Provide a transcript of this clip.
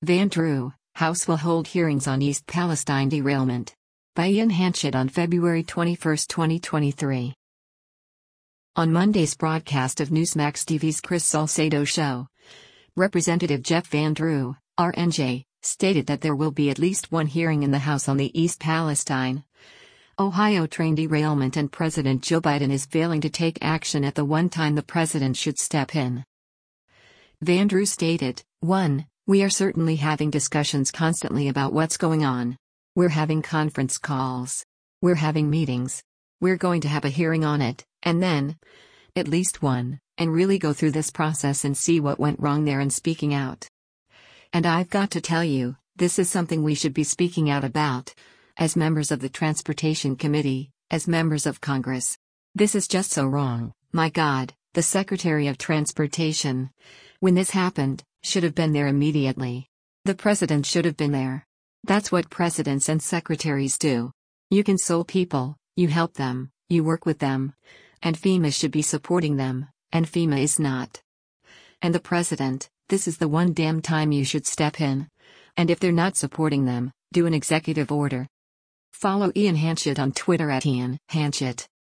Van Drew, House will hold hearings on East Palestine derailment. By Ian Hanchett on February 21, 2023. On Monday's broadcast of Newsmax TV's Chris Salcedo show, Representative Jeff Van Drew, RNJ, stated that there will be at least one hearing in the House on the East Palestine, Ohio train derailment, and President Joe Biden is failing to take action at the one time the president should step in. Van Drew stated, 1. We are certainly having discussions constantly about what's going on. We're having conference calls. We're having meetings. We're going to have a hearing on it, and then, at least one, and really go through this process and see what went wrong there and speaking out. And I've got to tell you, this is something we should be speaking out about, as members of the Transportation Committee, as members of Congress. This is just so wrong. My God, the Secretary of Transportation, when this happened, should have been there immediately. The president should have been there. That's what presidents and secretaries do. You console people, you help them, you work with them. And FEMA should be supporting them, and FEMA is not. And the president, this is the one damn time you should step in. And if they're not supporting them, do an executive order. Follow Ian Hanchett on Twitter at Ian Hanchett.